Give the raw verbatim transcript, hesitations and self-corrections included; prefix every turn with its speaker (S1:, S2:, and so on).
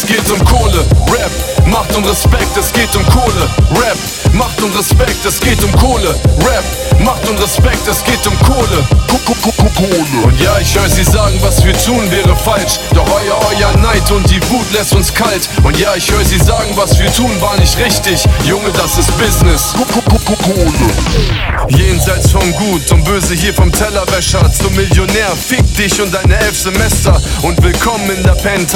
S1: geht um Kohle. Rap, Macht und Respekt, es geht um Kohle. Rap, Macht und Respekt, es geht um Kohle. Rap, Macht und Respekt, es geht um Kohle. Und ja, ich höre sie sagen, was wir tun wäre falsch. Doch euer, euer Neid und die Wut lässt uns kalt. Und ja, ich höre sie sagen, was wir tun war nicht richtig. Junge, das ist Business. Jenseits vom Gut und Böse hier vom Tellerwäscher zum Millionär. Fick dich und deine elf Semester und willkommen in der Penthouse.